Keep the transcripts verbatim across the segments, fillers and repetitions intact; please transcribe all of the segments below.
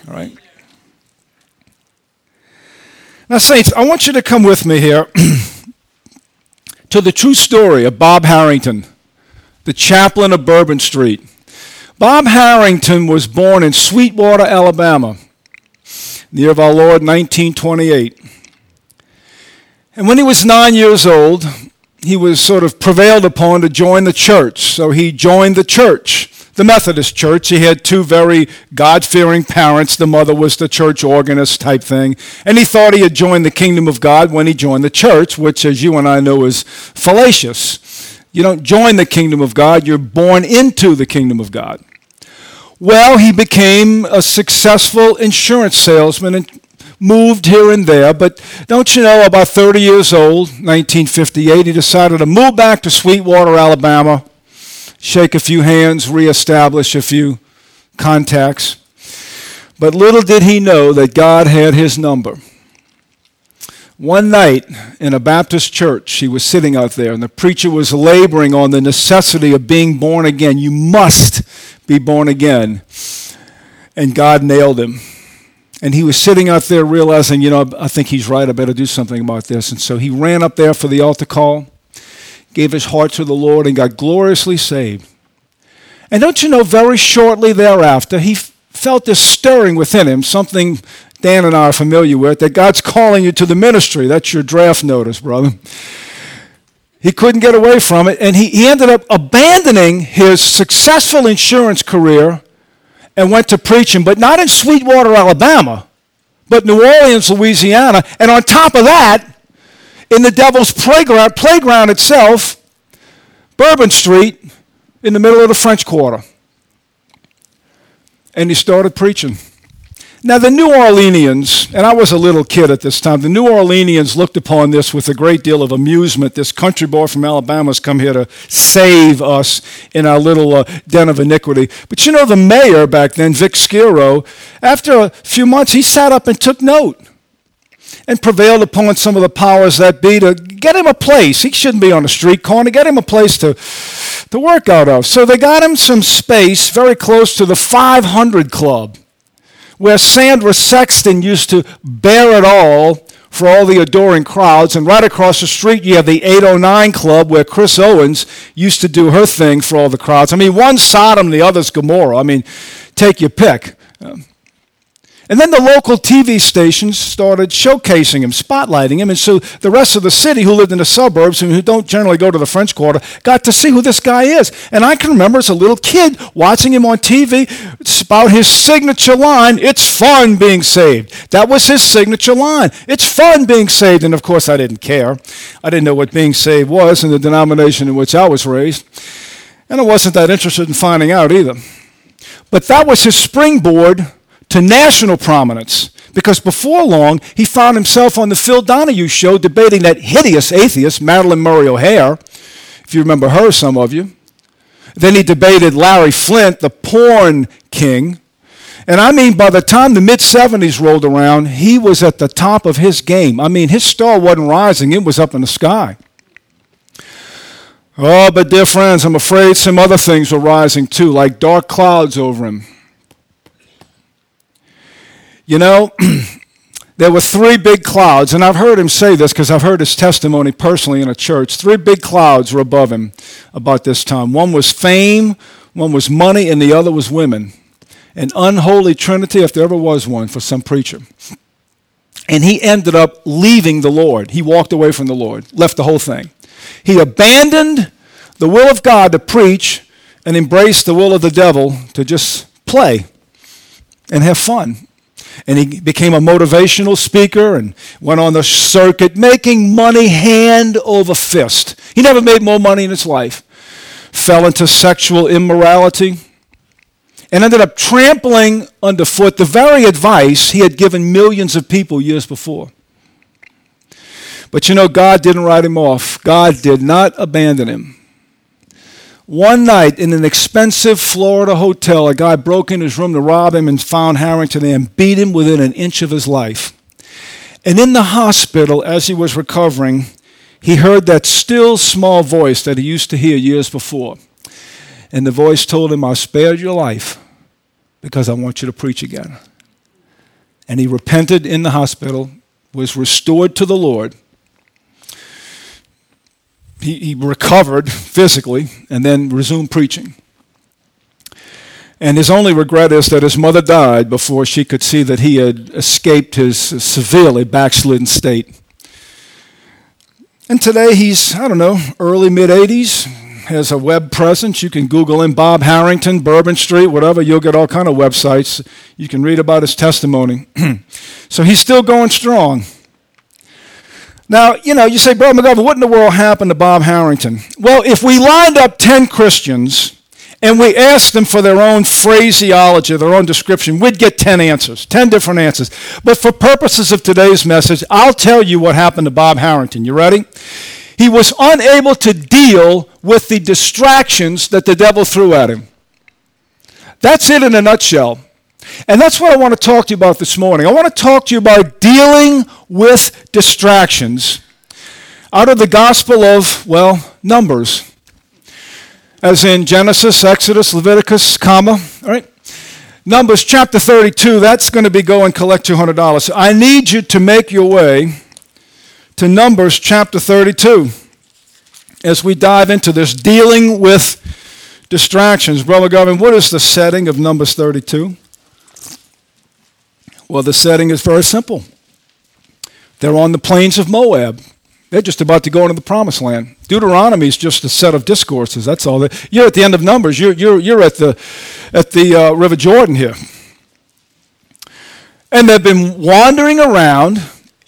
All right? Now, saints, I want you to come with me here to the true story of Bob Harrington, the chaplain of Bourbon Street. Bob Harrington was born in Sweetwater, Alabama, the year of our Lord, nineteen twenty-eight. And when he was nine years old, he was sort of prevailed upon to join the church. So he joined the church, the Methodist church. He had two very God-fearing parents. The mother was the church organist type thing. And he thought he had joined the kingdom of God when he joined the church, which, as you and I know, is fallacious. You don't join the kingdom of God. You're born into the kingdom of God. Well, he became a successful insurance salesman and moved here and there, but don't you know, about thirty years old, nineteen fifty-eight, he decided to move back to Sweetwater, Alabama, shake a few hands, reestablish a few contacts. But little did he know that God had his number. One night in a Baptist church, he was sitting out there, and the preacher was laboring on the necessity of being born again. You must be born again. And God nailed him. And he was sitting out there realizing, you know, I think he's right, I better do something about this. And so he ran up there for the altar call, gave his heart to the Lord, and got gloriously saved. And don't you know, very shortly thereafter, he f- felt this stirring within him, something Dan and I are familiar with, that God's calling you to the ministry. That's your draft notice, brother. He couldn't get away from it, and he, he ended up abandoning his successful insurance career and went to preaching, but not in Sweetwater, Alabama, but New Orleans, Louisiana. And on top of that, in the devil's playground, playground itself, Bourbon Street, in the middle of the French Quarter. And he started preaching. Now, the New Orleanians, and I was a little kid at this time, the New Orleanians looked upon this with a great deal of amusement. This country boy from Alabama has come here to save us in our little uh, den of iniquity. But you know, the mayor back then, Vic Schiro, after a few months, he sat up and took note and prevailed upon some of the powers that be to get him a place. He shouldn't be on a street corner. Get him a place to, to work out of. So they got him some space very close to the five hundred Club, where Sandra Sexton used to bear it all for all the adoring crowds. And right across the street, you have the eight oh nine Club, where Chris Owens used to do her thing for all the crowds. I mean, one's Sodom, the other's Gomorrah. I mean, take your pick. Um, And then the local T V stations started showcasing him, spotlighting him, and so the rest of the city who lived in the suburbs and who don't generally go to the French Quarter got to see who this guy is. And I can remember as a little kid watching him on T V, it's about his signature line, "It's fun being saved." That was his signature line. It's fun being saved. And of course I didn't care. I didn't know what being saved was in the denomination in which I was raised. And I wasn't that interested in finding out either. But that was his springboard to national prominence, because before long, he found himself on the Phil Donahue show debating that hideous atheist, Madeline Murray O'Hare, if you remember her, some of you. Then he debated Larry Flint, the porn king. And I mean, by the time the mid-seventies rolled around, he was at the top of his game. I mean, his star wasn't rising, it was up in the sky. Oh, but dear friends, I'm afraid some other things were rising too, like dark clouds over him. You know, there were three big clouds, and I've heard him say this because I've heard his testimony personally in a church. Three big clouds were above him about this time. One was fame, one was money, and the other was women. An unholy trinity, if there ever was one, for some preacher. And he ended up leaving the Lord. He walked away from the Lord, left the whole thing. He abandoned the will of God to preach and embraced the will of the devil to just play and have fun. And he became a motivational speaker and went on the circuit, making money hand over fist. He never made more money in his life. Fell into sexual immorality and ended up trampling underfoot the very advice he had given millions of people years before. But you know, God didn't write him off. God did not abandon him. One night in an expensive Florida hotel, a guy broke in his room to rob him and found Harrington there and beat him within an inch of his life. And in the hospital, as he was recovering, he heard that still small voice that he used to hear years before. And the voice told him, "I spared your life because I want you to preach again." and he repented in the hospital, was restored to the Lord. He, he recovered physically and then resumed preaching. And his only regret is that his mother died before she could see that he had escaped his severely backslidden state. And today he's, I don't know, early, mid-eighties, has a web presence. You can Google him, Bob Harrington, Bourbon Street, whatever. You'll get all kind of websites. You can read about his testimony. So he's still going strong. Now, you know, you say, Brother McGovern, what in the world happened to Bob Harrington? Well, if we lined up ten Christians and we asked them for their own phraseology, their own description, we'd get ten answers, ten different answers. But for purposes of today's message, I'll tell you what happened to Bob Harrington. You ready? He was unable to deal with the distractions that the devil threw at him. That's it in a nutshell. And that's what I want to talk to you about this morning. I want to talk to you about dealing with distractions out of the Gospel of, well, Numbers. As in Genesis, Exodus, Leviticus, comma, all right? Numbers chapter thirty-two, that's going to be go and collect two hundred dollars. I need you to make your way to Numbers chapter thirty-two as we dive into this, dealing with distractions. Brother Governor, what is the setting of Numbers thirty-two? Well, the setting is very simple. They're on the plains of Moab. They're just about to go into the promised land. Deuteronomy is just a set of discourses. That's all. You're at the end of Numbers. You're you're you're at the at the uh, River Jordan here, and they've been wandering around,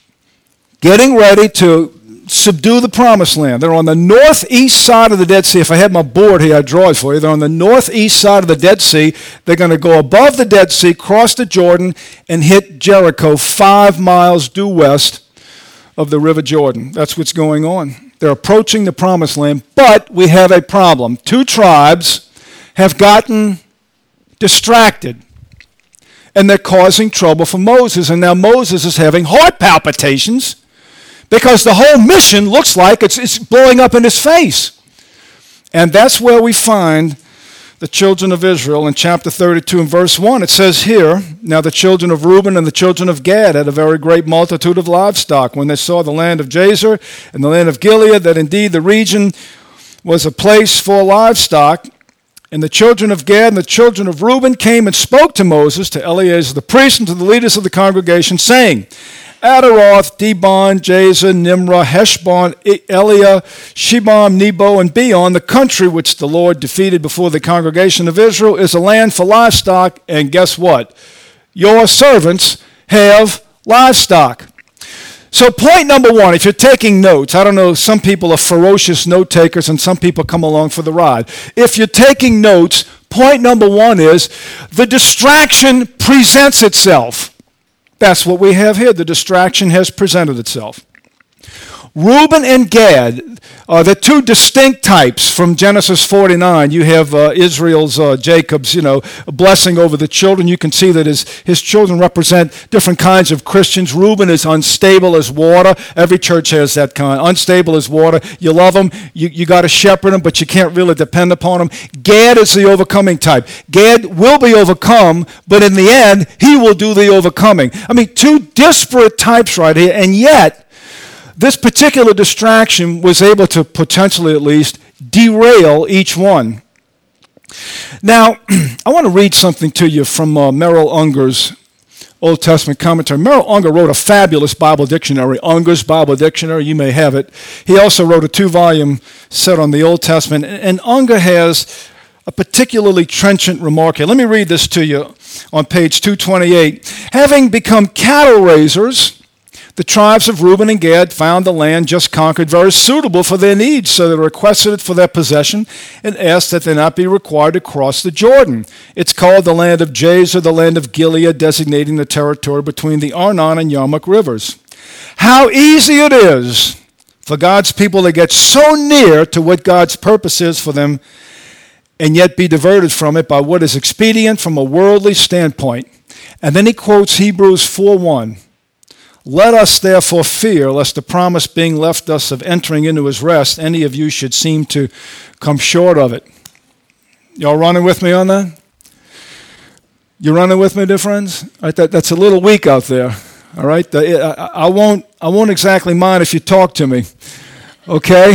getting ready to subdue the promised land. They're on the northeast side of the Dead Sea. If I had my board here, I'd draw it for you. They're on the northeast side of the Dead Sea. They're going to go above the Dead Sea, cross the Jordan, and hit Jericho, five miles due west of the River Jordan. That's what's going on. They're approaching the promised land, but we have a problem. Two tribes have gotten distracted, and they're causing trouble for Moses. And now Moses is having heart palpitations because the whole mission looks like it's, it's blowing up in his face. And that's where we find the children of Israel in chapter thirty-two and verse one. It says here, now the children of Reuben and the children of Gad had a very great multitude of livestock when they saw the land of Jazer and the land of Gilead, that indeed the region was a place for livestock. And the children of Gad and the children of Reuben came and spoke to Moses, to Eleazar the priest, and to the leaders of the congregation, saying, Adaroth, Dibon, Jazer, Nimrah, Heshbon, Eliah, Shebam, Nebo, and Beon, the country which the Lord defeated before the congregation of Israel, is a land for livestock. And guess what? Your servants have livestock. So point number one, if you're taking notes, I don't know, some people are ferocious note takers and some people come along for the ride. If you're taking notes, point number one is the distraction presents itself. That's what we have here. The distraction has presented itself. Reuben and Gad are the two distinct types from Genesis forty-nine. You have uh, Israel's, uh, Jacob's, you know, blessing over the children. You can see that his, his children represent different kinds of Christians. Reuben is unstable as water. Every church has that kind. Unstable as water. You love him. You, you got to shepherd him, but you can't really depend upon him. Gad is the overcoming type. Gad will be overcome, but in the end, he will do the overcoming. I mean, two disparate types right here, and yet this particular distraction was able to potentially at least derail each one. Now, I want to read something to you from uh, Merrill Unger's Old Testament commentary. Merrill Unger wrote a fabulous Bible dictionary, Unger's Bible Dictionary. You may have it. He also wrote a two-volume set on the Old Testament. And Unger has a particularly trenchant remark here. Let me read this to you on page two twenty-eight. Having become cattle raisers, the tribes of Reuben and Gad found the land just conquered very suitable for their needs, so they requested it for their possession and asked that they not be required to cross the Jordan. It's called the land of Jazer, the land of Gilead, designating the territory between the Arnon and Yarmuk rivers. How easy it is for God's people to get so near to what God's purpose is for them and yet be diverted from it by what is expedient from a worldly standpoint. And then he quotes Hebrews four one. Let us therefore fear, lest the promise being left us of entering into his rest, any of you should seem to come short of it. Y'all running with me on that? You running with me, dear friends? All right, that, that's a little weak out there. All right, the, I, I won't. I won't exactly mind if you talk to me. Okay.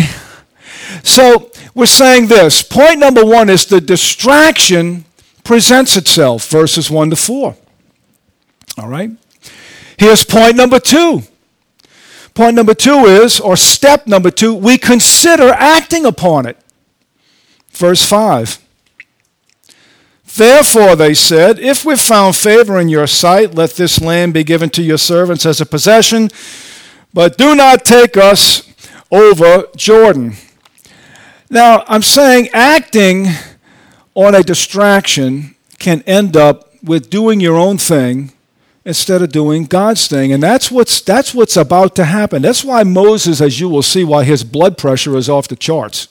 So we're saying this. Point number one is the distraction presents itself. Verses one to four. All right. Here's point number two. Point number two is, or step number two, we consider acting upon it. Verse five. Therefore, they said, if we've found favor in your sight, let this land be given to your servants as a possession, but do not take us over Jordan. Now, I'm saying acting on a distraction can end up with doing your own thing instead of doing God's thing. And that's what's, that's what's about to happen. That's why Moses, as you will see, why his blood pressure is off the charts.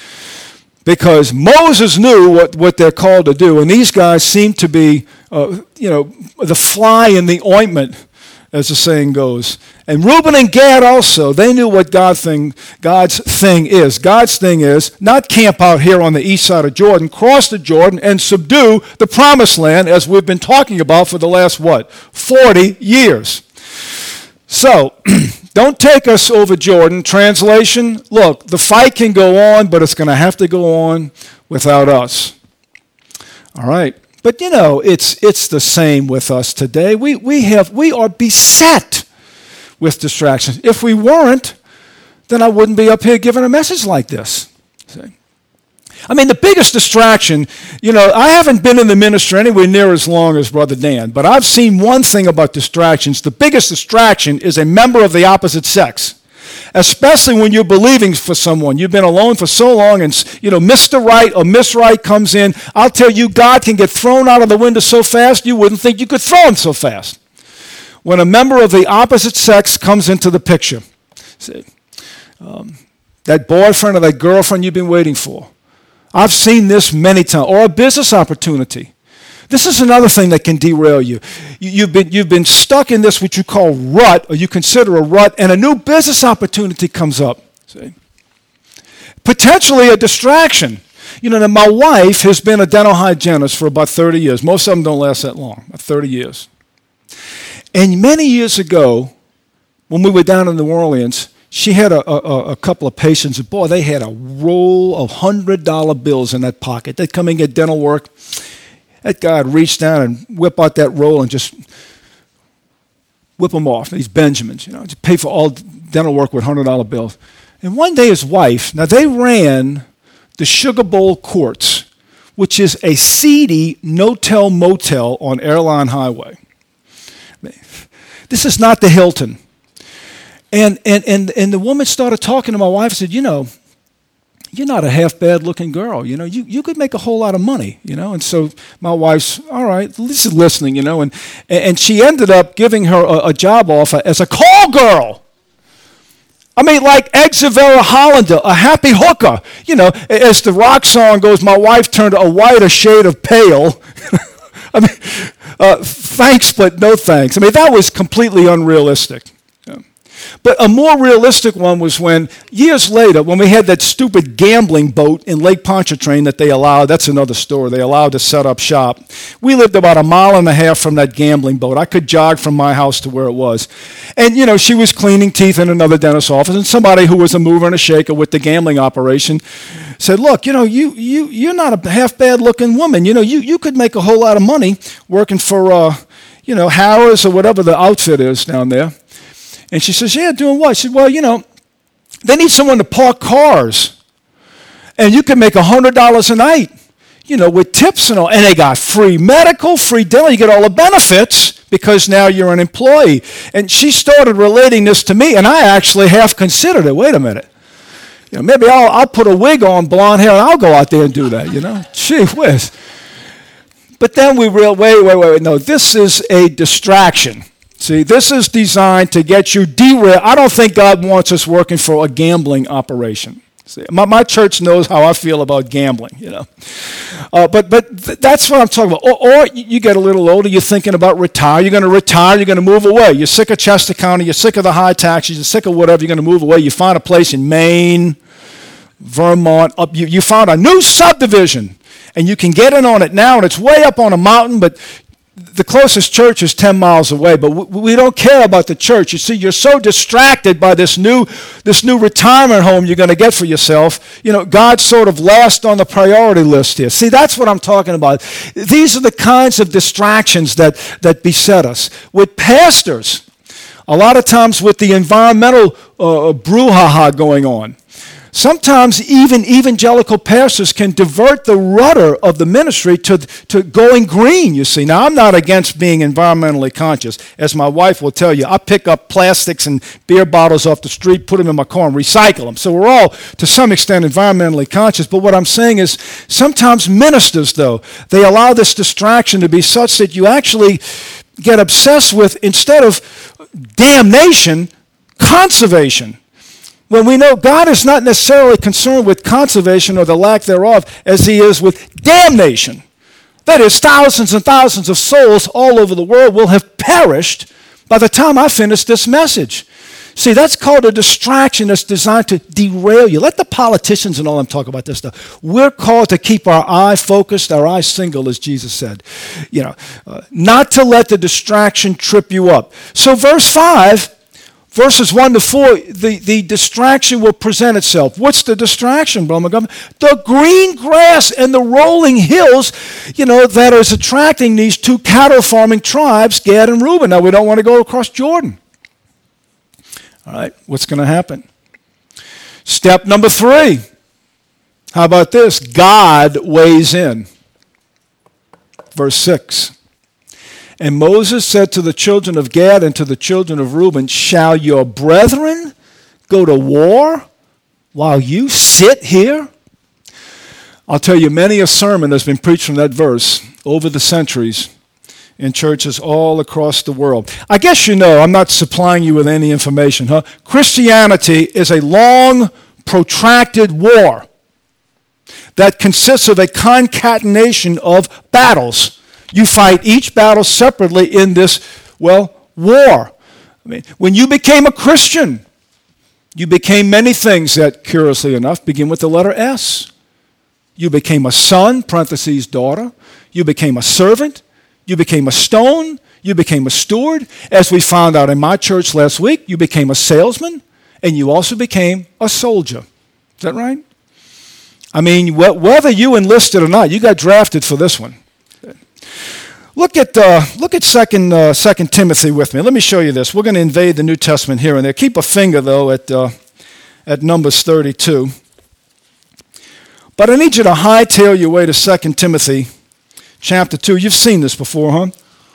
Because Moses knew what, what they're called to do, and these guys seem to be, uh, you know, the fly in the ointment, as the saying goes. And Reuben and Gad also, they knew what God thing, God's thing is. God's thing is not camp out here on the east side of Jordan, cross the Jordan and subdue the promised land, as we've been talking about for the last, what, forty years. So, don't take us over Jordan. Translation, look, the fight can go on, but it's going to have to go on without us. All right. But, you know, it's it's the same with us today. We, we, have, we are beset with distractions. If we weren't, then I wouldn't be up here giving a message like this. See? I mean, the biggest distraction, you know, I haven't been in the ministry anywhere near as long as Brother Dan, but I've seen one thing about distractions. The biggest distraction is a member of the opposite sex, especially when you're believing for someone. You've been alone for so long, and, you know, Mister Right or Miss Right comes in. I'll tell you, God can get thrown out of the window so fast, you wouldn't think you could throw him so fast. When a member of the opposite sex comes into the picture, see, um, that boyfriend or that girlfriend you've been waiting for, I've seen this many times. Or a business opportunity. This is another thing that can derail you. You've been, you've been stuck in this, what you call rut, or you consider a rut, and a new business opportunity comes up. See? Potentially a distraction. You know, my wife has been a dental hygienist for about thirty years. Most of them don't last that long, about thirty years. And many years ago, when we were down in New Orleans, she had a, a, a couple of patients, and boy, they had a roll of one hundred dollar bills in that pocket. They'd come and get dental work. That guy would reach down and whip out that roll and just whip them off, these Benjamins, you know, just pay for all dental work with one hundred dollar bills. And one day his wife, now they ran the Sugar Bowl Courts, which is a seedy no-tell motel on Airline Highway. This is not the Hilton. And, and, and, and the woman started talking to my wife and said, you know, you're not a half-bad-looking girl. You know, you, you could make a whole lot of money, you know. And so my wife's, all right, this is listening, you know. And, and she ended up giving her a, a job offer as a call girl. I mean, like Exavera Hollander, a happy hooker. You know, as the rock song goes, my wife turned a whiter shade of pale. I mean, uh, thanks, but no thanks. I mean, that was completely unrealistic. But a more realistic one was when, years later, when we had that stupid gambling boat in Lake Pontchartrain that they allowed, that's another story, they allowed to set up shop. We lived about a mile and a half from that gambling boat. I could jog from my house to where it was. And, you know, she was cleaning teeth in another dentist's office, and somebody who was a mover and a shaker with the gambling operation said, look, you know, you, you, you're not a half-bad-looking woman. You know, you, you could make a whole lot of money working for, uh, you know, Harris or whatever the outfit is down there. And she says, yeah, doing what? She said, well, you know, they need someone to park cars. And you can make one hundred dollars a night, you know, with tips and all. And they got free medical, free dental. You get all the benefits because now you're an employee. And she started relating this to me, and I actually half considered it. Wait a minute. You know, maybe I'll, I'll put a wig on, blonde hair, and I'll go out there and do that, you know. Gee whiz. But then we realized, wait, wait, wait, wait. No, this is a distraction. See, this is designed to get you derailed. I don't think God wants us working for a gambling operation. See, my, my church knows how I feel about gambling, you know. Uh, but but th- that's what I'm talking about. Or, or you get a little older, you're thinking about retire. You're going to retire, you're going to move away. You're sick of Chester County, you're sick of the high taxes, you're sick of whatever, you're going to move away. You find a place in Maine, Vermont, up. You, you found a new subdivision, and you can get in on it now, and it's way up on a mountain, but the closest church is ten miles away, but we don't care about the church. You see, you're so distracted by this new this new retirement home you're going to get for yourself. You know, God's sort of last on the priority list here. See, that's what I'm talking about. These are the kinds of distractions that, that beset us. With pastors, a lot of times with the environmental uh, brouhaha going on, sometimes even evangelical pastors can divert the rudder of the ministry to, to going green, you see. Now, I'm not against being environmentally conscious. As my wife will tell you, I pick up plastics and beer bottles off the street, put them in my car, and recycle them. So we're all, to some extent, environmentally conscious. But what I'm saying is sometimes ministers, though, they allow this distraction to be such that you actually get obsessed with, instead of damnation, conservation. When we know God is not necessarily concerned with conservation or the lack thereof as he is with damnation. That is, thousands and thousands of souls all over the world will have perished by the time I finish this message. See, that's called a distraction that's designed to derail you. Let the politicians and all them talk about this stuff. We're called to keep our eye focused, our eye single, as Jesus said. You know, uh, not to let the distraction trip you up. So verse five, verses one to four, the, the distraction will present itself. What's the distraction, Brother Montgomery? The green grass and the rolling hills, you know, that is attracting these two cattle farming tribes, Gad and Reuben. Now, we don't want to go across Jordan. All right, what's going to happen? Step number three. How about this? God weighs in. Verse six. And Moses said to the children of Gad and to the children of Reuben, shall your brethren go to war while you sit here? I'll tell you, many a sermon has been preached from that verse over the centuries in churches all across the world. I guess you know, I'm not supplying you with any information, huh? Christianity is a long, protracted war that consists of a concatenation of battles. You fight each battle separately in this, well, war. I mean, when you became a Christian, you became many things that, curiously enough, begin with the letter S. You became a son, parentheses, daughter. You became a servant. You became a stone. You became a steward. As we found out in my church last week, you became a salesman, and you also became a soldier. Is that right? I mean, wh- whether you enlisted or not, you got drafted for this one. Look at uh, look at Second uh, Second Timothy with me. Let me show you this. We're going to invade the New Testament here and there. Keep a finger though at uh, at Numbers thirty-two. But I need you to hightail your way to Second Timothy chapter two. You've seen this before, huh?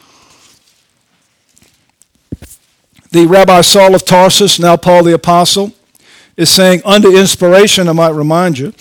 The Rabbi Saul of Tarsus, now Paul the Apostle, is saying under inspiration, I might remind you.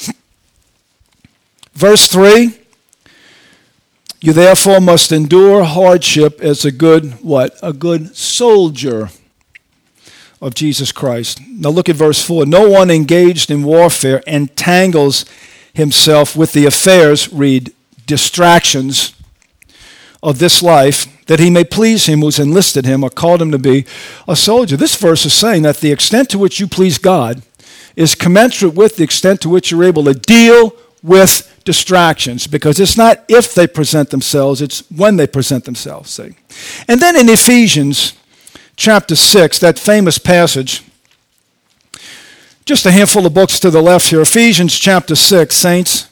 Verse three. You therefore must endure hardship as a good, what? A good soldier of Jesus Christ. Now look at verse four. No one engaged in warfare entangles himself with the affairs, read, distractions of this life, that he may please him who's enlisted him or called him to be a soldier. This verse is saying that the extent to which you please God is commensurate with the extent to which you're able to deal with distractions, because it's not if they present themselves, it's when they present themselves. See? And then in Ephesians chapter six, that famous passage, just a handful of books to the left here, Ephesians chapter six, saints.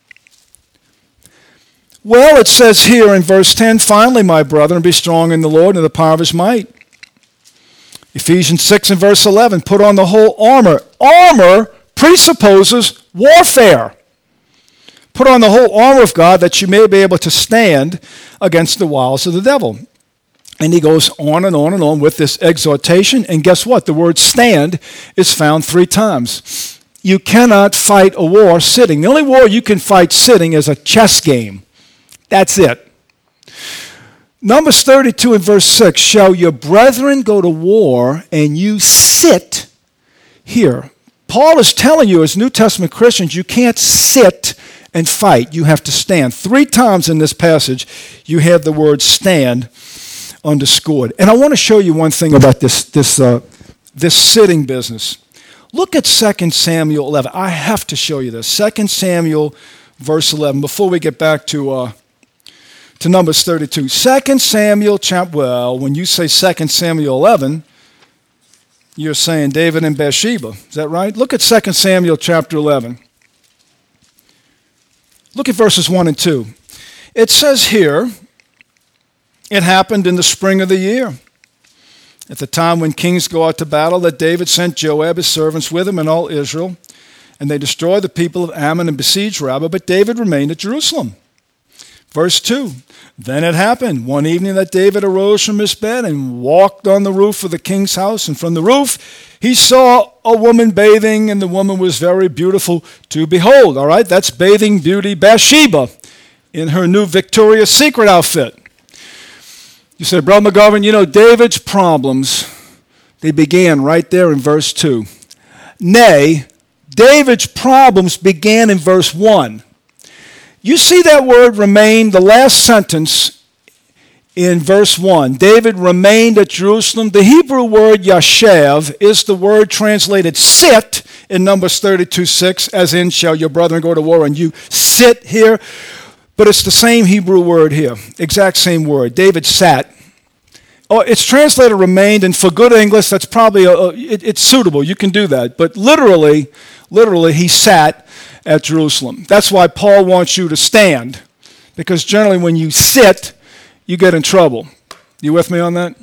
Well, it says here in verse ten, finally, my brethren, be strong in the Lord and the power of his might. Ephesians six and verse eleven, put on the whole armor. Armor presupposes warfare. Put on the whole armor of God that you may be able to stand against the wiles of the devil. And he goes on and on and on with this exhortation. And guess what? The word stand is found three times. You cannot fight a war sitting. The only war you can fight sitting is a chess game. That's it. Numbers thirty-two and verse six, shall your brethren go to war and you sit here? Paul is telling you as New Testament Christians, you can't sit and fight. You have to stand. Three times in this passage, you have the word stand underscored. And I want to show you one thing about this, this, uh, this sitting business. Look at Second Samuel eleven. I have to show you this. Second Samuel verse eleven, before we get back to, uh, to Numbers thirty-two. Second Samuel chapter, well, when you say Second Samuel eleven, you're saying David and Bathsheba. Is that right? Look at Second Samuel chapter eleven. Look at verses one and two. It says here, it happened in the spring of the year, at the time when kings go out to battle, that David sent Joab, his servants, with him and all Israel, and they destroyed the people of Ammon and besieged Rabbah, but David remained at Jerusalem. Verse two, then it happened one evening that David arose from his bed and walked on the roof of the king's house, and from the roof he saw a woman bathing, and the woman was very beautiful to behold. All right, that's bathing beauty Bathsheba in her new Victoria's Secret outfit. You said, Brother McGovern, you know, David's problems, they began right there in verse two. Nay, David's problems began in verse one. You see that word remain, the last sentence in verse one. David remained at Jerusalem. The Hebrew word yashav is the word translated sit in Numbers thirty-two six, as in, shall your brethren go to war and you sit here. But it's the same Hebrew word here, exact same word. David sat. Oh, it's translated remained, and for good English, that's probably, a, a, it, it's suitable. You can do that. But literally, literally, he sat at Jerusalem. That's why Paul wants you to stand, because generally when you sit, you get in trouble. You with me on that?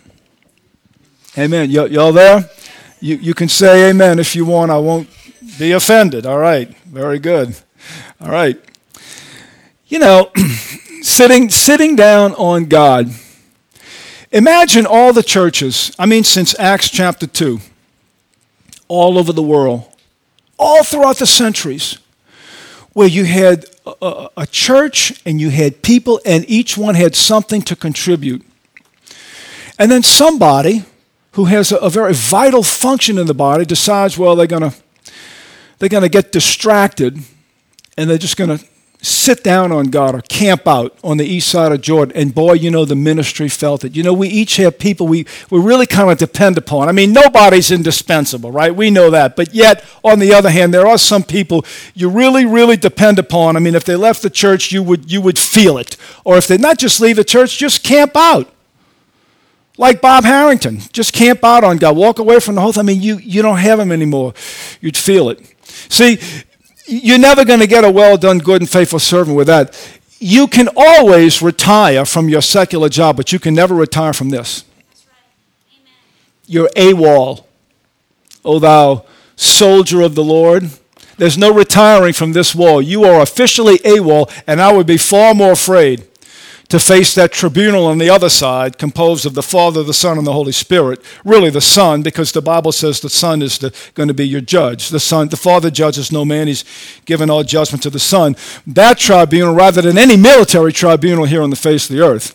Amen. Y- y'all there? You, you can say amen if you want. I won't be offended. All right. Very good. All right. You know, sitting sitting down on God. Imagine all the churches, I mean since Acts chapter two, all over the world, all throughout the centuries, where you had a, a church and you had people and each one had something to contribute. And then somebody who has a, a very vital function in the body decides, well, they're going to they're going to get distracted and they're just going to sit down on God or camp out on the east side of Jordan. And boy, you know, the ministry felt it. You know, we each have people we, we really kind of depend upon. I mean, nobody's indispensable, right? We know that. But yet, on the other hand, there are some people you really, really depend upon. I mean, if they left the church, you would you would feel it. Or if they not just leave the church, just camp out. Like Bob Harrington, just camp out on God. Walk away from the whole thing. I mean, you, you don't have him anymore. You'd feel it. See, you're never going to get a well-done, good, and faithful servant with that. You can always retire from your secular job, but you can never retire from this. That's right. Amen. You're AWOL, O thou soldier of the Lord. There's no retiring from this wall. You are officially AWOL, and I would be far more afraid to face that tribunal on the other side, composed of the Father, the Son, and the Holy Spirit. Really the Son, because the Bible says the Son is the, going to be your judge. The Son, the Father judges no man. He's given all judgment to the Son. That tribunal, rather than any military tribunal here on the face of the earth.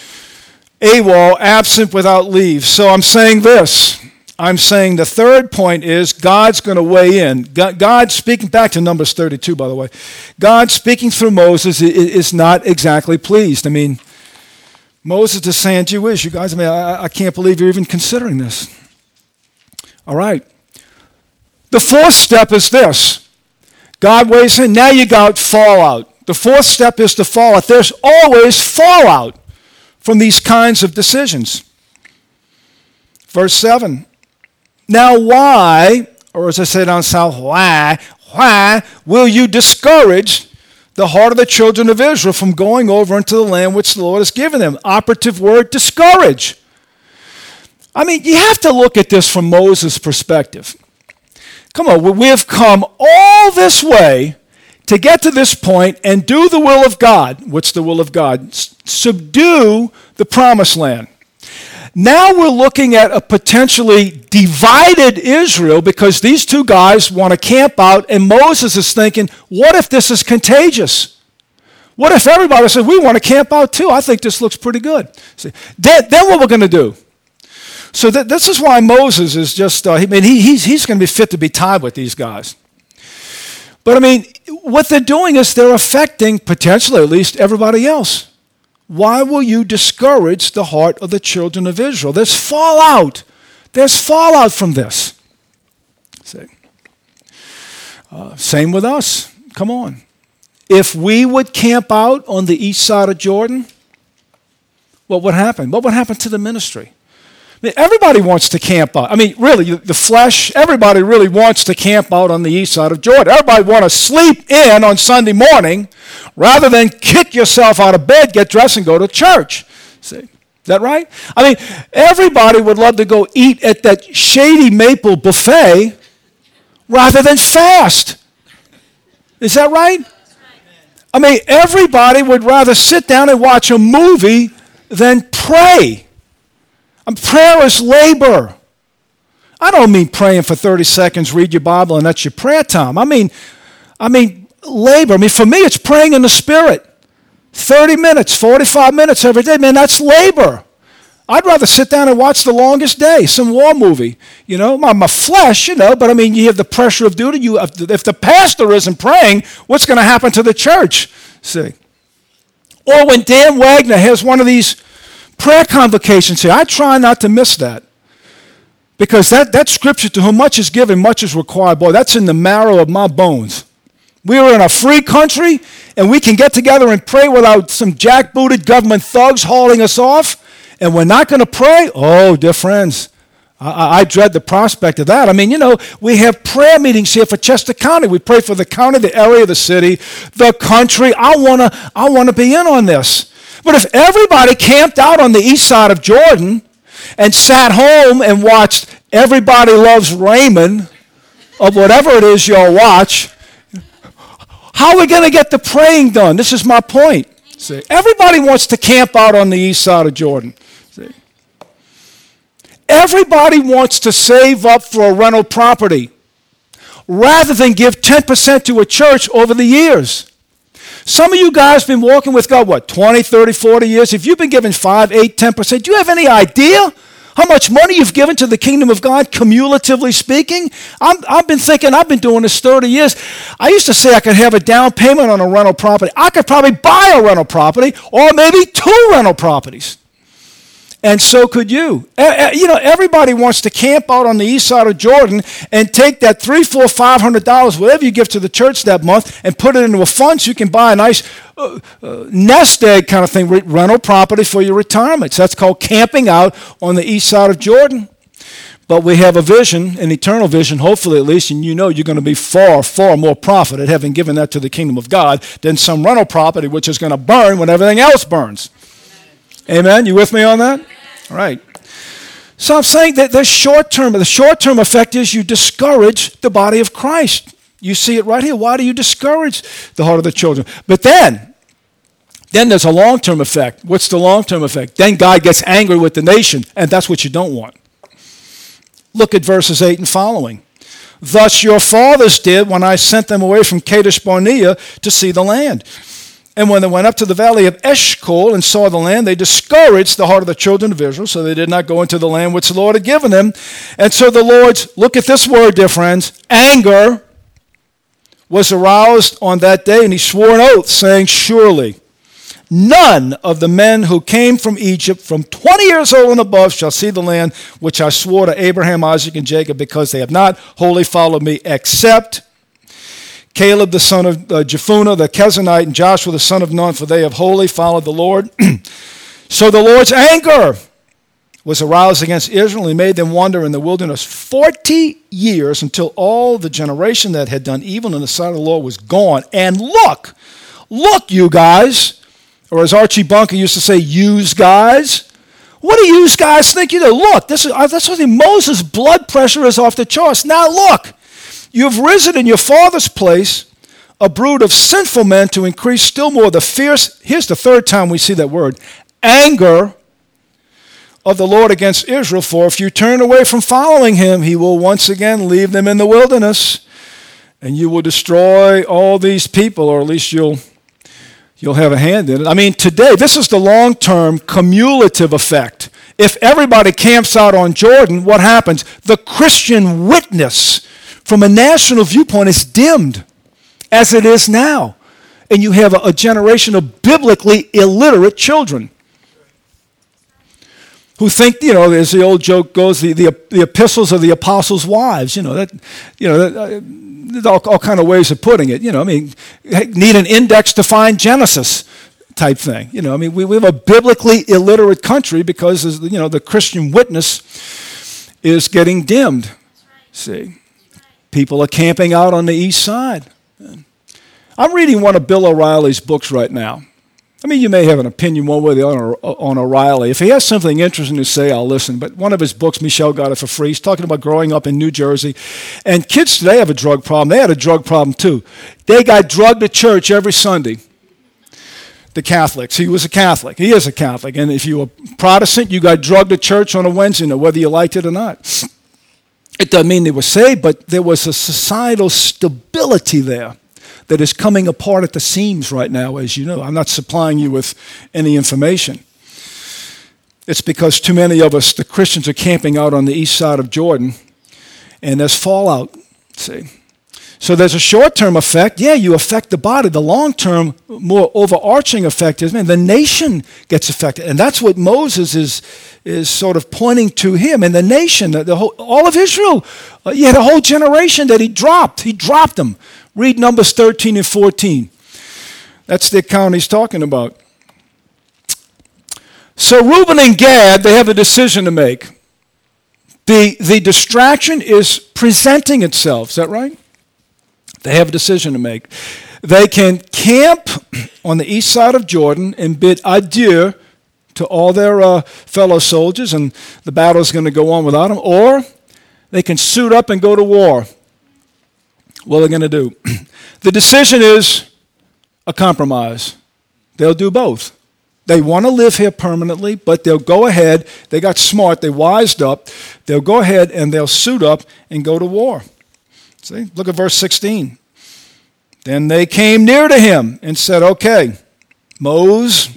AWOL, absent without leave. So I'm saying this. I'm saying the third point is God's going to weigh in. God speaking, back to Numbers thirty-two, by the way. God speaking through Moses is not exactly pleased. I mean, Moses is saying, gee whiz, you guys, I mean, I, I can't believe you're even considering this. All right. The fourth step is this. God weighs in. Now you got fallout. The fourth step is the fallout. There's always fallout from these kinds of decisions. Verse seven. Now why, or as I say down south, why, why will you discourage the heart of the children of Israel from going over into the land which the Lord has given them? Operative word, discourage. I mean, you have to look at this from Moses' perspective. Come on, we have come all this way to get to this point and do the will of God. What's the will of God? Subdue the promised land. Now we're looking at a potentially divided Israel because these two guys want to camp out, and Moses is thinking, what if this is contagious? What if everybody says, we want to camp out too? I think this looks pretty good. See, then, then what we're going to do? So th- this is why Moses is just, uh, I mean, he, he's, he's going to be fit to be tied with these guys. But I mean, what they're doing is they're affecting, potentially at least, everybody else. Why will you discourage the heart of the children of Israel? There's fallout. There's fallout from this. See? Uh, same with us. Come on. If we would camp out on the east side of Jordan, what would happen? What would happen to the ministry? I mean, everybody wants to camp out. I mean, really, the flesh, everybody really wants to camp out on the east side of Jordan. Everybody want to sleep in on Sunday morning rather than kick yourself out of bed, get dressed, and go to church. See, is that right? I mean, everybody would love to go eat at that Shady Maple buffet rather than fast. Is that right? I mean, everybody would rather sit down and watch a movie than pray. And prayer is labor. I don't mean praying for thirty seconds, read your Bible, and that's your prayer time. I mean, I mean labor. I mean, for me, it's praying in the Spirit. thirty minutes, forty-five minutes every day. Man, that's labor. I'd rather sit down and watch The Longest Day, some war movie. You know, my, my flesh, you know, but I mean, you have the pressure of duty. You, if the pastor isn't praying, what's going to happen to the church? See? Or when Dan Wagner has one of these prayer convocations here, I try not to miss that. Because that, that scripture, to whom much is given, much is required. Boy, that's in the marrow of my bones. We are in a free country, and we can get together and pray without some jackbooted government thugs hauling us off, and we're not going to pray? Oh, dear friends, I, I dread the prospect of that. I mean, you know, we have prayer meetings here for Chester County. We pray for the county, the area, the city, the country. I want to I want to be in on this. But if everybody camped out on the east side of Jordan and sat home and watched Everybody Loves Raymond, or whatever it is you'll watch, how are we going to get the praying done? This is my point. See, everybody wants to camp out on the east side of Jordan. See, everybody wants to save up for a rental property rather than give ten percent to a church over the years. Some of you guys have been walking with God, what, twenty, thirty, forty years? If you've been giving five, eight, ten percent, do you have any idea how much money you've given to the kingdom of God, cumulatively speaking? I'm, I've been thinking, I've been doing this thirty years. I used to say I could have a down payment on a rental property. I could probably buy a rental property or maybe two rental properties. And so could you. You know, everybody wants to camp out on the east side of Jordan and take that three, four, five hundred dollars, whatever you give to the church that month, and put it into a fund so you can buy a nice uh, uh, nest egg kind of thing, rental property for your retirement. So that's called camping out on the east side of Jordan. But we have a vision, an eternal vision, hopefully at least, and you know you're going to be far, far more profited having given that to the kingdom of God than some rental property which is going to burn when everything else burns. Amen? You with me on that? All right. So I'm saying that the short term, the short term effect is you discourage the body of Christ. You see it right here. Why do you discourage the heart of the children? But then, then there's a long term effect. What's the long term effect? Then God gets angry with the nation, and that's what you don't want. Look at verses eight and following. Thus your fathers did when I sent them away from Kadesh Barnea to see the land. And when they went up to the valley of Eshcol and saw the land, they discouraged the heart of the children of Israel, so they did not go into the land which the Lord had given them. And so the Lord's, look at this word, dear friends, anger was aroused on that day, and he swore an oath, saying, surely none of the men who came from Egypt from twenty years old and above shall see the land which I swore to Abraham, Isaac, and Jacob, because they have not wholly followed me, except Caleb the son of uh, Jephunneh the Kenizzite, and Joshua the son of Nun, for they have wholly followed the Lord. So the Lord's anger was aroused against Israel, and he made them wander in the wilderness forty years until all the generation that had done evil in the sight of the Lord was gone. And look, look, you guys, or as Archie Bunker used to say, use guys. What do you guys think you do? Look, this is, that's what Moses' blood pressure is off the charts. Now look. You have risen in your father's place a brood of sinful men to increase still more the fierce, here's the third time we see that word, anger of the Lord against Israel. For if you turn away from following him, he will once again leave them in the wilderness, and you will destroy all these people, or at least you'll, you'll have a hand in it. I mean, today, this is the long-term cumulative effect. If everybody camps out on Jordan, what happens? The Christian witness from a national viewpoint is dimmed, as it is now. And you have a, a generation of biblically illiterate children who think, you know, as the old joke goes, the, the, the epistles of the apostles' wives. You know, that, you know, that, uh, there's all, all kind of ways of putting it. You know, I mean, need an index to find Genesis type thing. You know, I mean, we, we have a biblically illiterate country because, you know, the Christian witness is getting dimmed. See, people are camping out on the east side. I'm reading one of Bill O'Reilly's books right now. I mean, you may have an opinion one way or the other on O'Reilly. If he has something interesting to say, I'll listen. But one of his books, Michelle got it for free. He's talking about growing up in New Jersey. And kids today have a drug problem. They had a drug problem too. They got drugged to church every Sunday. The Catholics. He was a Catholic. He is a Catholic. And if you were Protestant, you got drugged to church on a Wednesday night, whether you liked it or not. It doesn't mean they were saved, but there was a societal stability there that is coming apart at the seams right now, as you know. I'm not supplying you with any information. It's because too many of us, the Christians, are camping out on the east side of Jordan, and there's fallout, see. So there's a short-term effect. Yeah, you affect the body. The long-term, more overarching effect is, man, the nation gets affected. And that's what Moses is, is sort of pointing to him. And the nation, the whole, all of Israel, uh, you had a whole generation that he dropped. He dropped them. Read Numbers thirteen and fourteen. That's the account he's talking about. So Reuben and Gad, they have a decision to make. The, the distraction is presenting itself. Is that right? They have a decision to make. They can camp on the east side of Jordan and bid adieu to all their uh, fellow soldiers, and the battle is going to go on without them, or they can suit up and go to war. What are they going to do? The decision is a compromise. They'll do both. They want to live here permanently, but they'll go ahead. They got smart. They wised up. They'll go ahead and they'll suit up and go to war. See, look at verse sixteen. Then they came near to him and said, okay, Moses,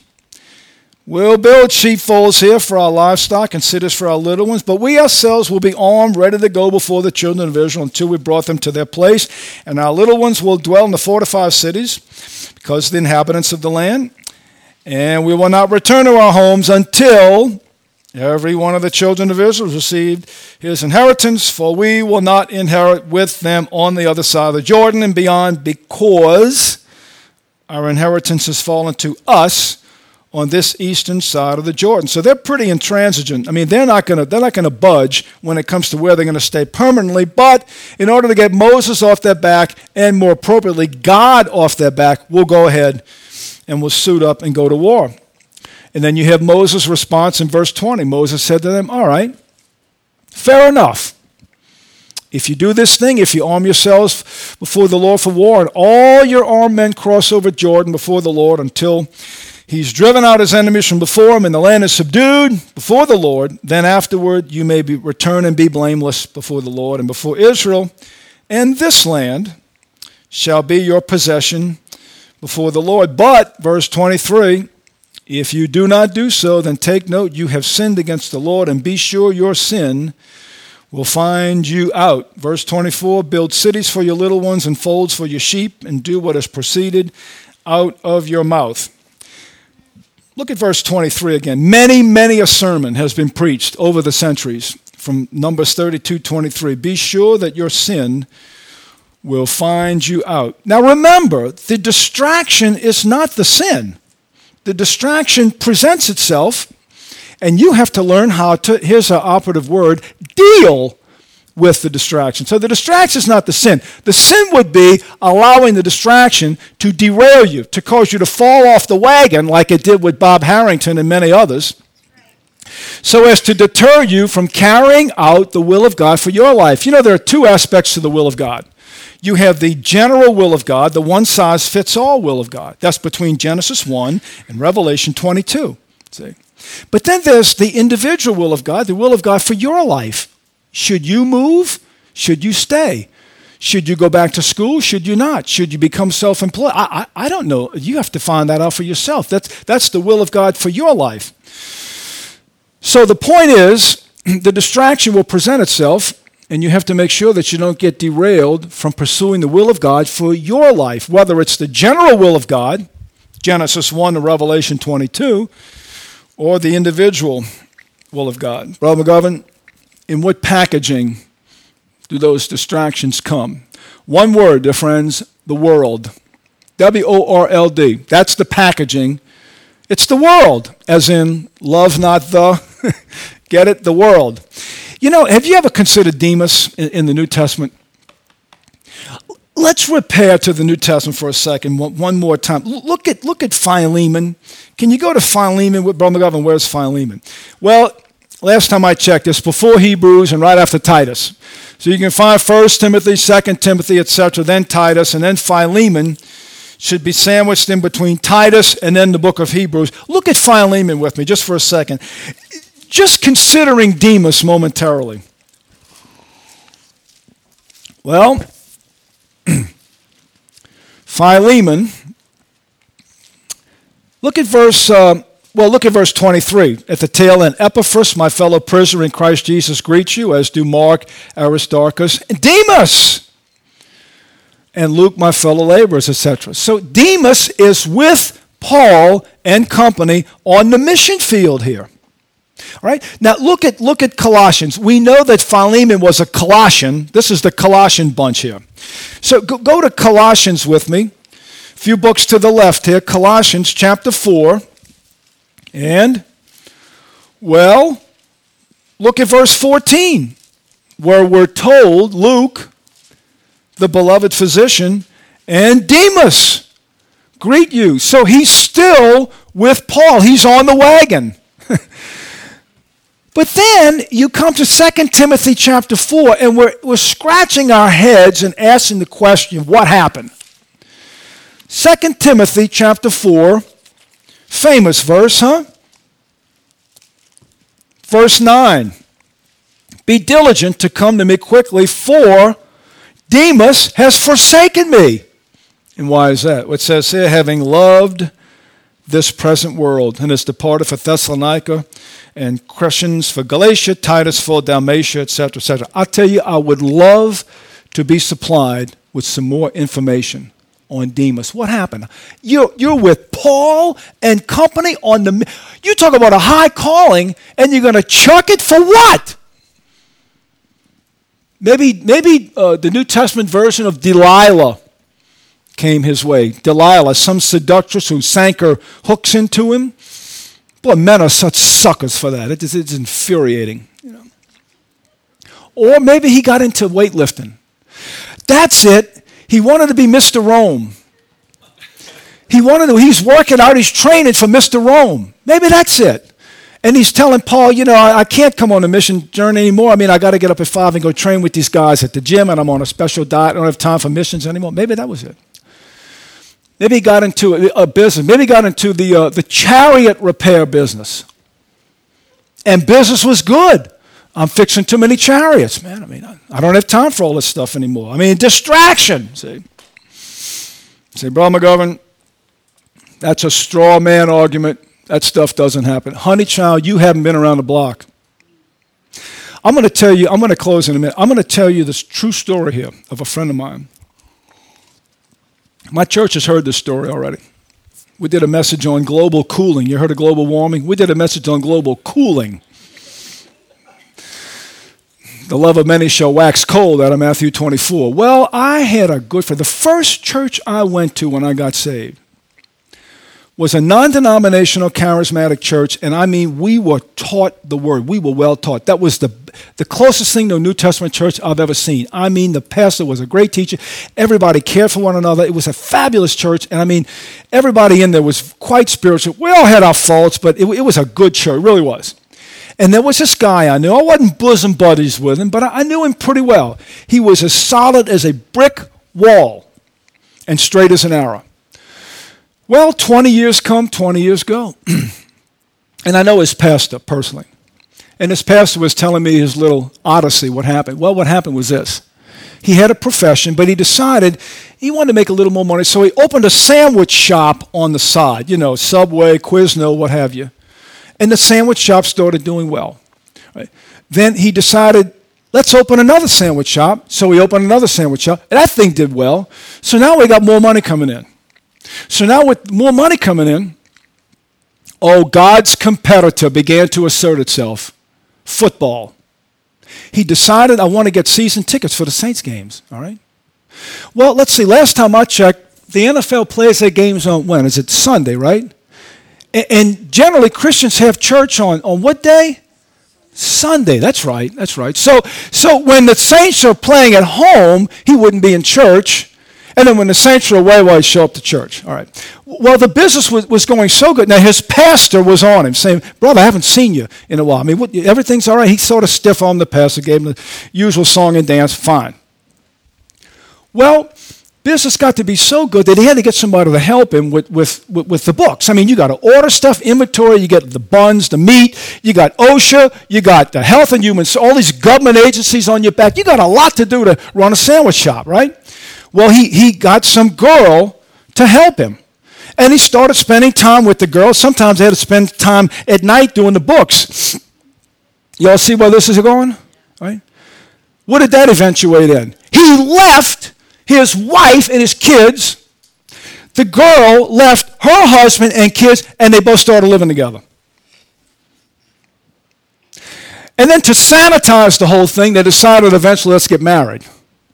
we'll build sheepfolds here for our livestock and cities for our little ones, but we ourselves will be armed, ready to go before the children of Israel until we brought them to their place. And our little ones will dwell in the fortified cities because of the inhabitants of the land. And we will not return to our homes until every one of the children of Israel has received his inheritance, for we will not inherit with them on the other side of the Jordan and beyond, because our inheritance has fallen to us on this eastern side of the Jordan. So they're pretty intransigent. I mean, they're not going to they're not going to budge when it comes to where they're going to stay permanently. But in order to get Moses off their back, and more appropriately, God off their back, we'll go ahead and we'll suit up and go to war. And then you have Moses' response in verse twenty. Moses said to them, all right, fair enough. If you do this thing, if you arm yourselves before the Lord for war, and all your armed men cross over Jordan before the Lord until he's driven out his enemies from before him and the land is subdued before the Lord, then afterward you may be, return and be blameless before the Lord and before Israel. And this land shall be your possession before the Lord. But, verse twenty-three, if you do not do so, then take note, you have sinned against the Lord, and be sure your sin will find you out. Verse twenty-four, build cities for your little ones and folds for your sheep, and do what has proceeded out of your mouth. Look at verse twenty-three again. Many, many a sermon has been preached over the centuries from Numbers thirty-two twenty-three. Be sure that your sin will find you out. Now remember, the distraction is not the sin. The distraction presents itself, and you have to learn how to, here's our operative word, deal with the distraction. So the distraction is not the sin. The sin would be allowing the distraction to derail you, to cause you to fall off the wagon like it did with Bob Harrington and many others, so as to deter you from carrying out the will of God for your life. You know, there are two aspects to the will of God. You have the general will of God, the one-size-fits-all will of God. That's between Genesis one and Revelation twenty-two. See? But then there's the individual will of God, the will of God for your life. Should you move? Should you stay? Should you go back to school? Should you not? Should you become self-employed? I, I, I don't know. You have to find that out for yourself. That's, that's the will of God for your life. So the point is, the distraction will present itself, and you have to make sure that you don't get derailed from pursuing the will of God for your life, whether it's the general will of God, Genesis one to Revelation twenty-two, or the individual will of God. Brother McGovern, in what packaging do those distractions come? One word, dear friends, the world. W O R L D. That's the packaging It's the world, as in love, not the. Get it? The world. You know, have you ever considered Demas in, in the New Testament? Let's repair to the New Testament for a second, one, one more time. Look at look at Philemon. Can you go to Philemon with Brother McGovern? Where's Philemon? Well, last time I checked, it's before Hebrews and right after Titus. So you can find First Timothy, Second Timothy, et cetera, then Titus, and then Philemon should be sandwiched in between Titus and then the book of Hebrews. Look at Philemon with me just for a second. Just considering Demas momentarily. Well, Philemon, look at verse, uh, well, look at verse twenty-three. At the tail end, Epaphras, my fellow prisoner in Christ Jesus, greets you, as do Mark, Aristarchus, and Demas, and Luke, my fellow laborers, et cetera. So Demas is with Paul and company on the mission field here. All right. Now look at look at Colossians. We know that Philemon was a Colossian. This is the Colossian bunch here. So go, go to Colossians with me. A few books to the left here. Colossians chapter four. And, well, look at verse fourteen, where we're told Luke, the beloved physician, and Demas greet you. So he's still with Paul. He's on the wagon. But then you come to Second Timothy chapter four, and we're, we're scratching our heads and asking the question, what happened? Second Timothy chapter four, famous verse, huh? Verse nine. Be diligent to come to me quickly, for Demas has forsaken me. And why is that? It says here, having loved this present world, and has departed for Thessalonica, and Crescens for Galatia, Titus for Dalmatia, et cetera, et cetera. I tell you, I would love to be supplied with some more information on Demas. What happened? You're, you're with Paul and company on the... You talk about a high calling, and you're going to chuck it for what? Maybe, maybe uh, the New Testament version of Delilah came his way. Delilah, some seductress who sank her hooks into him. Boy, men are such suckers for that. It is, it's infuriating. You know. Or maybe he got into weightlifting. That's it. He wanted to be Mister Rome. He wanted to, he's working out, he's training for Mister Rome. Maybe that's it. And he's telling Paul, you know, I, I can't come on a mission journey anymore. I mean, I got to get up at five and go train with these guys at the gym, and I'm on a special diet. I don't have time for missions anymore. Maybe that was it. Maybe he got into a, a business. Maybe he got into the, uh, the chariot repair business. And business was good. I'm fixing too many chariots, man. I mean, I, I don't have time for all this stuff anymore. I mean, distraction, see. See, Brother McGovern, that's a straw man argument. That stuff doesn't happen. Honey child, you haven't been around the block. I'm going to tell you, I'm going to close in a minute. I'm going to tell you this true story here of a friend of mine. My church has heard this story already. We did a message on global cooling. You heard of global warming? We did a message on global cooling. The love of many shall wax cold, out of Matthew twenty-four. Well, I had a good friend. The first church I went to when I got saved was a non-denominational charismatic church, and I mean, we were taught the word. We were well taught. That was the, the closest thing to a New Testament church I've ever seen. I mean, the pastor was a great teacher. Everybody cared for one another. It was a fabulous church, and I mean, everybody in there was quite spiritual. We all had our faults, but it, it was a good church. It really was. And there was this guy I knew. I wasn't bosom buddies with him, but I, I knew him pretty well. He was as solid as a brick wall and straight as an arrow. Well, twenty years come, twenty years go. And I know his pastor personally. And his pastor was telling me his little odyssey, what happened. Well, what happened was this. He had a profession, but he decided he wanted to make a little more money, so he opened a sandwich shop on the side, you know, Subway, Quizno, what have you. And the sandwich shop started doing well. Right? Then he decided, let's open another sandwich shop. So we opened another sandwich shop. And that thing did well. So now we got more money coming in. So now with more money coming in, oh, God's competitor began to assert itself. Football. He decided, I want to get season tickets for the Saints games. All right. Well, let's see. Last time I checked, the N F L plays their games on when? Is it Sunday, right? And, and generally, Christians have church on, on what day? Sunday. That's right. That's right. So, so when the saints are playing at home, he wouldn't be in church. And then when the saints are away, well, he'd show up to church. All right. Well, the business was, was going so good. Now, his pastor was on him saying, brother, I haven't seen you in a while. I mean, what, everything's all right? He sort of stiff-armed the pastor, gave him the usual song and dance. Fine. Well, business got to be so good that he had to get somebody to help him with, with, with, with the books. I mean, you got to order stuff, inventory, you get the buns, the meat, you got OSHA, you got the Health and Human, all these government agencies on your back. You got a lot to do to run a sandwich shop, right? Well, he, he got some girl to help him. And he started spending time with the girl. Sometimes they had to spend time at night doing the books. Y'all see where this is going? Right? What did that eventuate in? He left his wife and his kids. The girl left her husband and kids, and they both started living together. And then to sanitize the whole thing, they decided eventually, let's get married.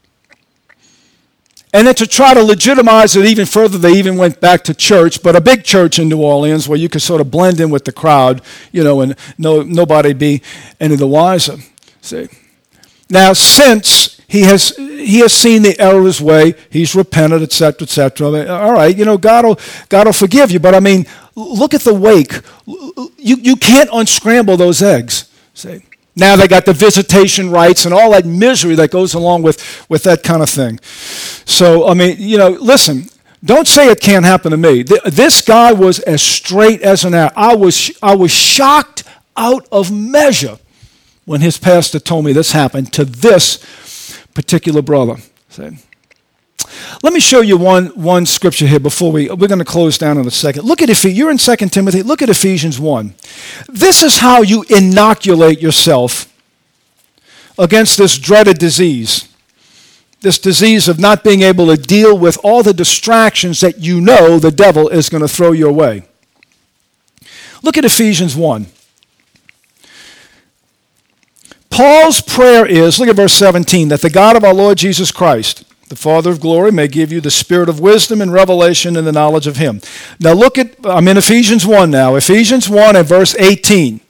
And then to try to legitimize it even further, they even went back to church, but a big church in New Orleans where you could sort of blend in with the crowd, you know, and no nobody be any the wiser. See? Now, since he has he has seen the error of his way, he's repented, et cetera, et cetera. All right, you know, God will God will forgive you, but I mean, look at the wake. You you can't unscramble those eggs. See? Now they got the visitation rights and all that misery that goes along with, with that kind of thing. So, I mean, you know, listen, don't say it can't happen to me. This guy was as straight as an arrow. I was, I was shocked out of measure when his pastor told me this happened to this particular brother. See? Let me show you one, one scripture here before we, we're going to close down in a second. Look at Ephesians. You're in Second Timothy. Look at Ephesians one. This is how you inoculate yourself against this dreaded disease, this disease of not being able to deal with all the distractions that you know the devil is going to throw your way. Look at Ephesians one. Paul's prayer is, look at verse seventeen, that the God of our Lord Jesus Christ, the Father of glory, may give you the spirit of wisdom and revelation and the knowledge of him. Now look at, I'm in Ephesians one now. Ephesians one and verse eighteen.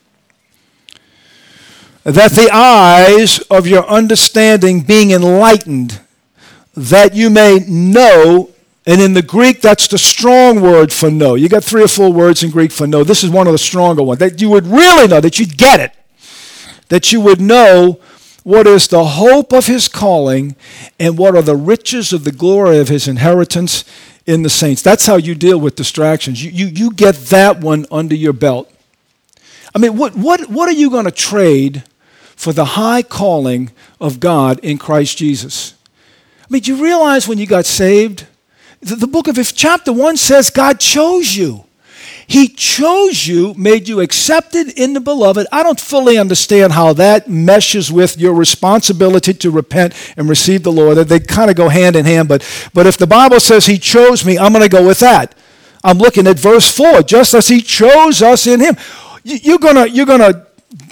That the eyes of your understanding being enlightened, that you may know, and in the Greek that's the strong word for know. You got three or four words in Greek for know. This is one of the stronger ones. That you would really know, that you'd get it. That you would know what is the hope of his calling, and what are the riches of the glory of his inheritance in the saints. That's how you deal with distractions. You, you, you get that one under your belt. I mean, what, what, what are you going to trade for the high calling of God in Christ Jesus? I mean, do you realize when you got saved, the, the book of if chapter one says God chose you. He chose you, made you accepted in the beloved. I don't fully understand how that meshes with your responsibility to repent and receive the Lord. They kind of go hand in hand, but, but if the Bible says he chose me, I'm going to go with that. I'm looking at verse four, just as he chose us in him. You, you're going to you're gonna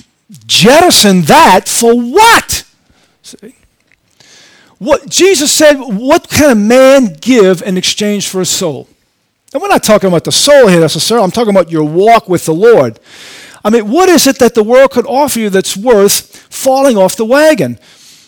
jettison that for what? See? What Jesus said, what can a man give in exchange for a soul? And we're not talking about the soul here necessarily. I'm talking about your walk with the Lord. I mean, what is it that the world could offer you that's worth falling off the wagon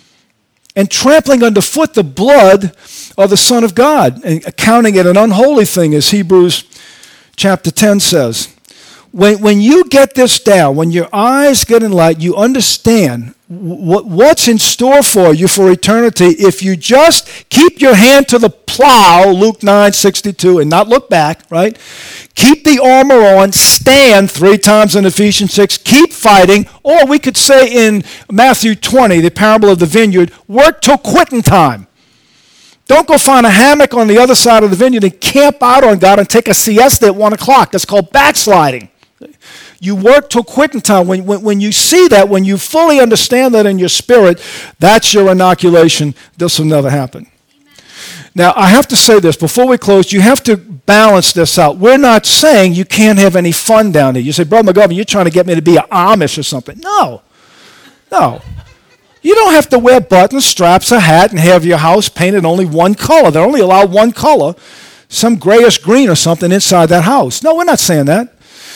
and trampling underfoot the blood of the Son of God and counting it an unholy thing, as Hebrews chapter ten says? When, when you get this down, when your eyes get enlightened, you understand what, what's in store for you for eternity if you just keep your hand to the plow, Luke nine sixty-two, and not look back, right? Keep the armor on, stand three times in Ephesians six, keep fighting, or we could say in Matthew twenty, the parable of the vineyard, work till quitting time. Don't go find a hammock on the other side of the vineyard and camp out on God and take a siesta at one o'clock. That's called backsliding. You work till quitting time. When, when, when you see that, when you fully understand that in your spirit, that's your inoculation. This will never happen. Now, I have to say this. Before we close, you have to balance this out. We're not saying you can't have any fun down here. You say, Brother McGovern, you're trying to get me to be an Amish or something. No. No. You don't have to wear buttons, straps, a hat, and have your house painted only one color. They're only allowed one color, some grayish green or something inside that house. No, we're not saying that.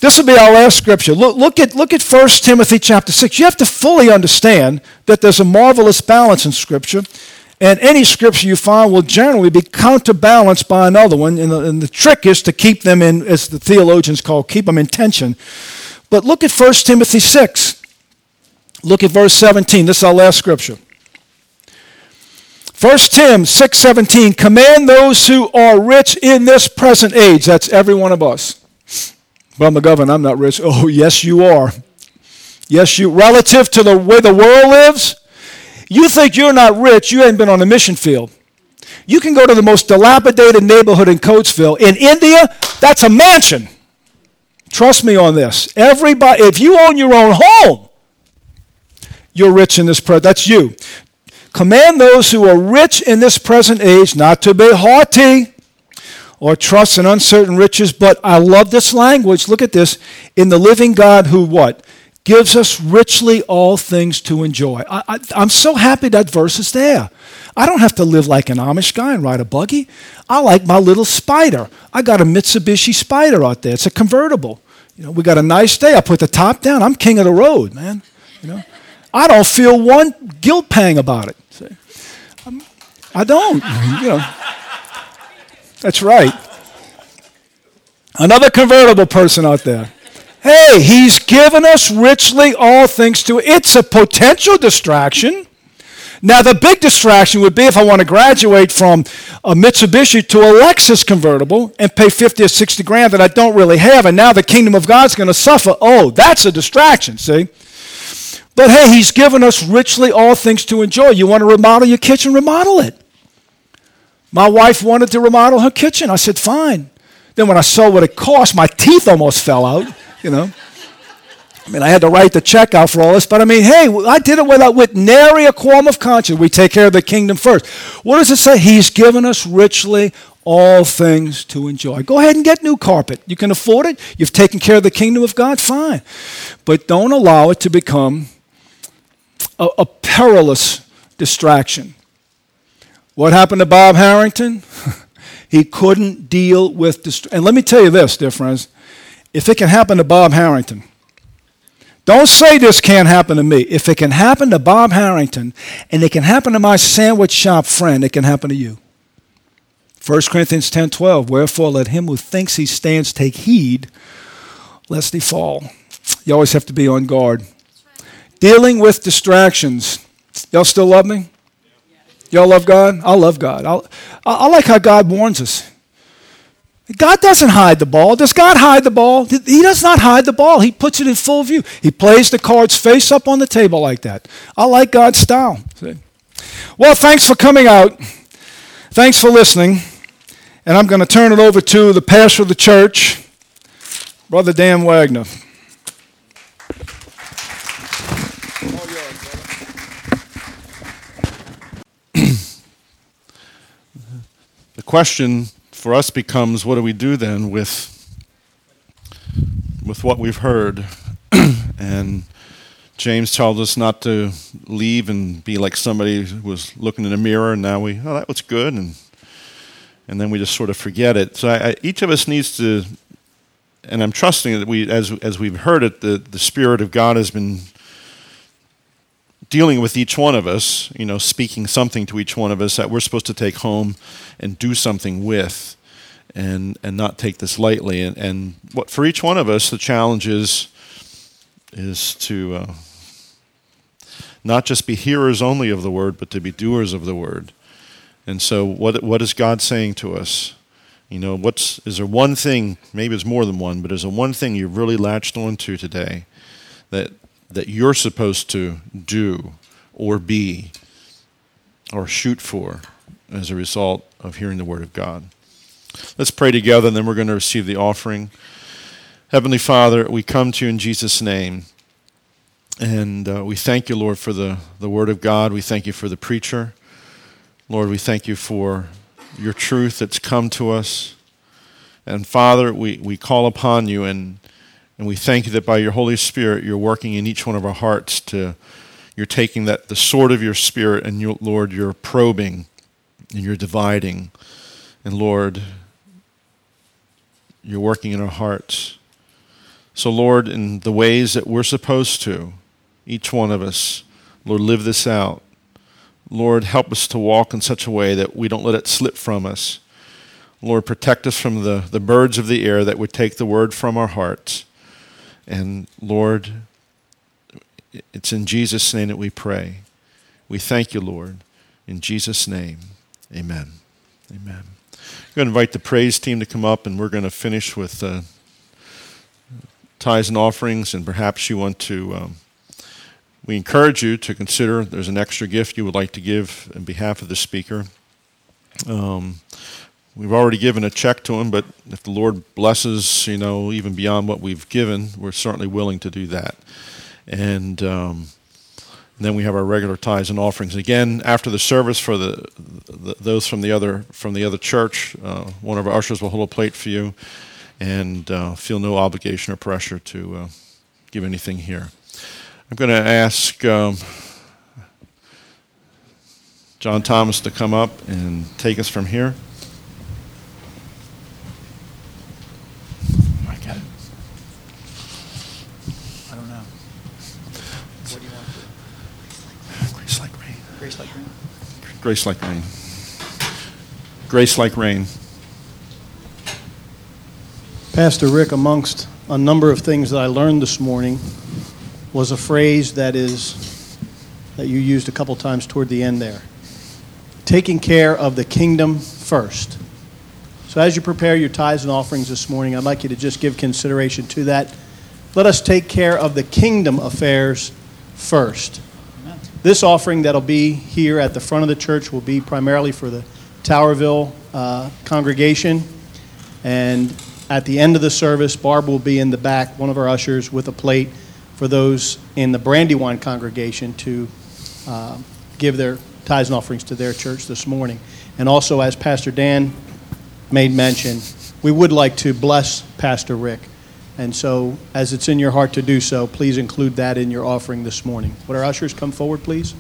This will be our last scripture. Look, look at look at First Timothy chapter six. You have to fully understand that there's a marvelous balance in Scripture, and any scripture you find will generally be counterbalanced by another one, and the, and the trick is to keep them in, as the theologians call, keep them in tension. But look at First Timothy six. Look at verse seventeen. This is our last scripture. First Tim six seventeen, command those who are rich in this present age. That's every one of us. Well, McGovern, I'm not rich. Oh, yes, you are. Yes, you. Relative to the way the world lives, you think you're not rich, you ain't been on a mission field. You can go to the most dilapidated neighborhood in Coatesville. In India, that's a mansion. Trust me on this. Everybody, if you own your own home, you're rich in this present. That's you. Command those who are rich in this present age not to be haughty or trust in uncertain riches, but I love this language. Look at this. In the living God who what? Gives us richly all things to enjoy. I, I, I'm so happy that verse is there. I don't have to live like an Amish guy and ride a buggy. I like my little Spider. I got a Mitsubishi Spider out there. It's a convertible. You know, we got a nice day. I put the top down. I'm king of the road, man. You know, I don't feel one guilt pang about it. See? I'm, I don't. You know. That's right. Another convertible person out there. Hey, he's given us richly all things to. It's a potential distraction. Now, the big distraction would be if I want to graduate from a Mitsubishi to a Lexus convertible and pay fifty or sixty grand that I don't really have, and now the kingdom of God's going to suffer. Oh, that's a distraction, see? But hey, he's given us richly all things to enjoy. You want to remodel your kitchen? Remodel it. My wife wanted to remodel her kitchen. I said, fine. Then when I saw what it cost, my teeth almost fell out, you know. I mean, I had to write the check out for all this, but I mean, hey, I did it without, with nary a qualm of conscience. We take care of the kingdom first. What does it say? He's given us richly all things to enjoy. Go ahead and get new carpet. You can afford it. You've taken care of the kingdom of God, fine. But don't allow it to become a, a perilous distraction. What happened to Bob Harrington? He couldn't deal with distraction. And let me tell you this, dear friends. If it can happen to Bob Harrington, don't say this can't happen to me. If it can happen to Bob Harrington and it can happen to my sandwich shop friend, it can happen to you. First Corinthians ten twelve, wherefore let him who thinks he stands take heed lest he fall. You always have to be on guard. Dealing with distractions. Y'all still love me? Y'all love God? I love God. I'll, I like how God warns us. God doesn't hide the ball. Does God hide the ball? He does not hide the ball. He puts it in full view. He plays the cards face up on the table like that. I like God's style. See? Well, thanks for coming out. Thanks for listening. And I'm going to turn it over to the pastor of the church, Brother Dan Wagner. The question for us becomes, what do we do then with with what we've heard? And James tells us not to leave and be like somebody who was looking in a mirror and now we, oh, that was good, and and then we just sort of forget it. So I, I, each of us needs to, and I'm trusting that we, as as we've heard it, the, the Spirit of God has been dealing with each one of us, you know, speaking something to each one of us that we're supposed to take home and do something with, and and not take this lightly. And, and what for each one of us, the challenge is, is to uh, not just be hearers only of the word, but to be doers of the word. And so what what is God saying to us? You know, what's is there one thing, maybe it's more than one, but is there one thing you've really latched onto today that that you're supposed to do or be or shoot for as a result of hearing the word of God? Let's pray together, and then we're going to receive the offering. Heavenly Father, we come to you in Jesus' name, and uh, we thank you, Lord, for the, the word of God. We thank you for the preacher. Lord, we thank you for your truth that's come to us. And Father, we, we call upon you, and And we thank you that by your Holy Spirit, you're working in each one of our hearts to, you're taking that the sword of your Spirit, and you, Lord, you're probing and you're dividing. And Lord, you're working in our hearts So, Lord, in the ways that we're supposed to, each one of us, Lord, live this out. Lord, help us to walk in such a way that we don't let it slip from us. Lord, protect us from the, the birds of the air that would take the word from our hearts. And Lord, it's in Jesus' name that we pray. We thank you, Lord. In Jesus' name, amen. Amen. I'm going to invite the praise team to come up, and we're going to finish with uh, tithes and offerings, and perhaps you want to, um, we encourage you to consider there's an extra gift you would like to give on behalf of the speaker. Um, we've already given a check to him, but if the Lord blesses, you know, even beyond what we've given, we're certainly willing to do that. And, um, and then we have our regular tithes and offerings. Again, after the service, for the, the those from the other from the other church, uh, one of our ushers will hold a plate for you, and uh, feel no obligation or pressure to uh, give anything here. I'm going to ask um, John Thomas to come up and take us from here. I got it. I don't know. What do you want to do? Grace like rain. Grace like rain. Grace like rain. Grace like rain. Pastor Rick, amongst a number of things that I learned this morning, was a phrase that is that you used a couple times toward the end there. Taking care of the kingdom first. So as you prepare your tithes and offerings this morning, I'd like you to just give consideration to that. Let us take care of the kingdom affairs first. Amen. This offering that'll be here at the front of the church will be primarily for the Towerville uh, congregation. And at the end of the service, Barb will be in the back, one of our ushers, with a plate for those in the Brandywine congregation to uh, give their tithes and offerings to their church this morning. And also, as Pastor Dan made mention, we would like to bless Pastor Rick. And so, as it's in your heart to do so, please include that in your offering this morning. Would our ushers come forward, please?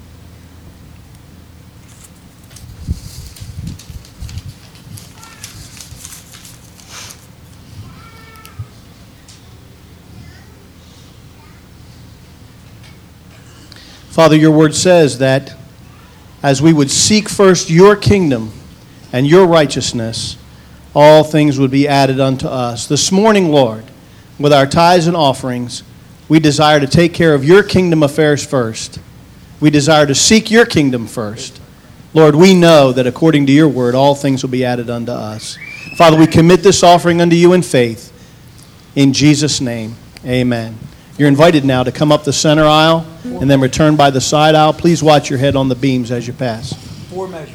Father, your word says that as we would seek first your kingdom and your righteousness, all things would be added unto us. This morning, Lord, with our tithes and offerings, we desire to take care of your kingdom affairs first. We desire to seek your kingdom first. Lord, we know that according to your word, all things will be added unto us. Father, we commit this offering unto you in faith. In Jesus' name, amen. You're invited now to come up the center aisle and then return by the side aisle. Please watch your head on the beams as you pass. Four measures.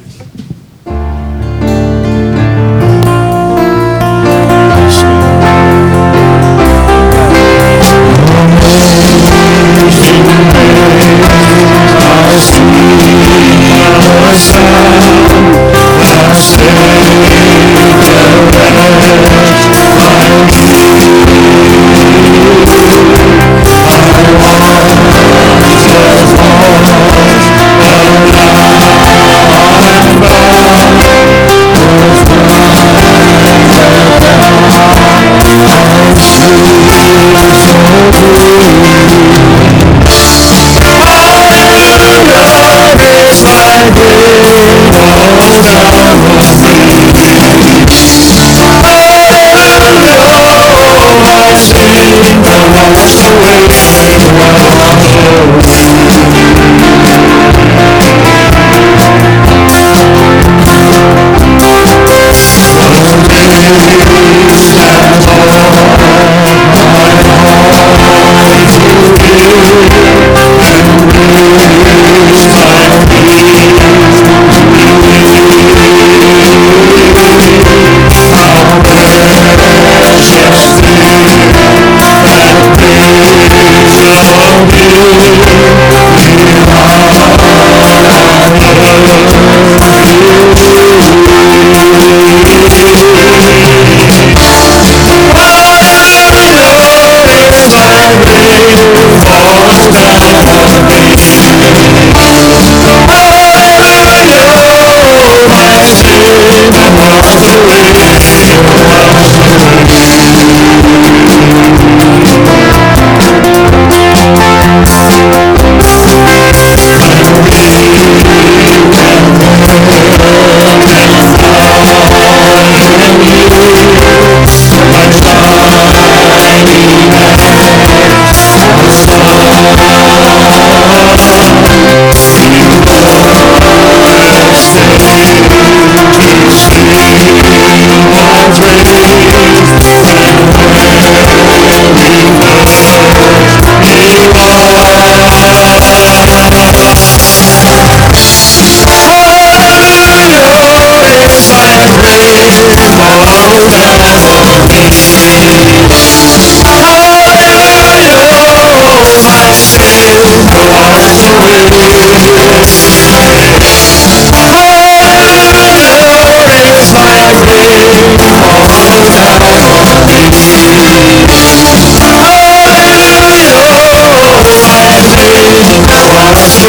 washed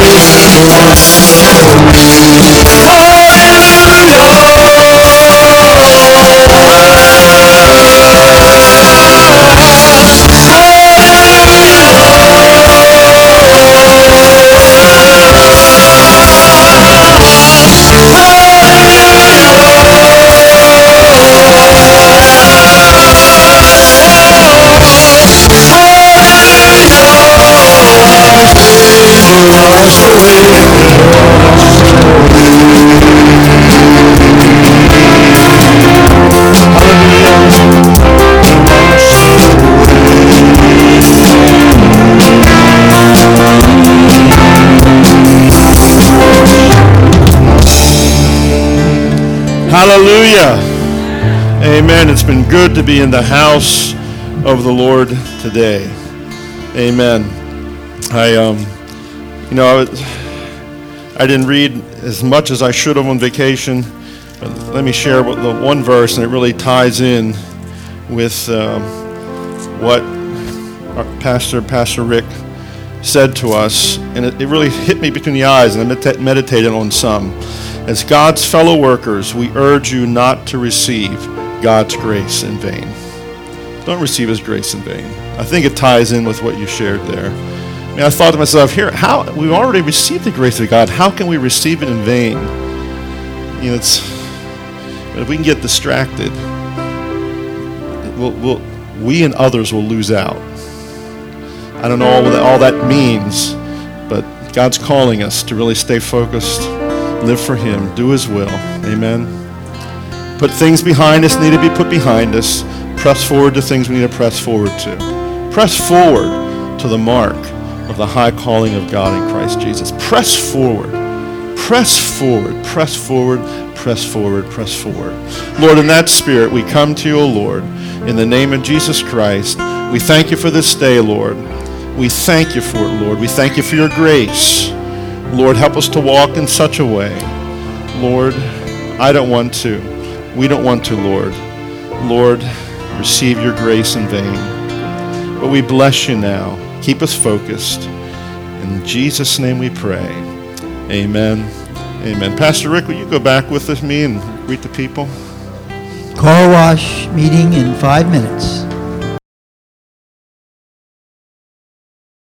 Hallelujah. Amen. It's been good to be in the house of the Lord today. Amen. I, um, you know, I, was, I didn't read as much as I should have on vacation, but let me share what the one verse, and it really ties in with um, what our pastor, Pastor Rick, said to us, and it, it really hit me between the eyes, and I medita- meditated on some. As God's fellow workers, we urge you not to receive God's grace in vain. Don't receive his grace in vain. I think it ties in with what you shared there. I mean, I thought to myself, here, how we've already received the grace of God. How can we receive it in vain? You know, it's, but if we can get distracted, we'll, we'll, we and others will lose out. I don't know all that, all that means, but God's calling us to really stay focused, live for him, do his will. Amen. Put things behind us need to be put behind us. Press forward to things we need to press forward to. Press forward to the mark of the high calling of God in Christ Jesus. Press forward. Press forward. Press forward. Press forward. Press forward. Lord, in that spirit, we come to you, O Lord, in the name of Jesus Christ. We thank you for this day, Lord. We thank you for it, Lord. We thank you for your grace. Lord, help us to walk in such a way. Lord, I don't want to. We don't want to, Lord. Lord, receive your grace in vain. But we bless you now. Keep us focused. In Jesus' name we pray. Amen. Amen. Pastor Rick, will you go back with me and greet the people? Car wash meeting in five minutes.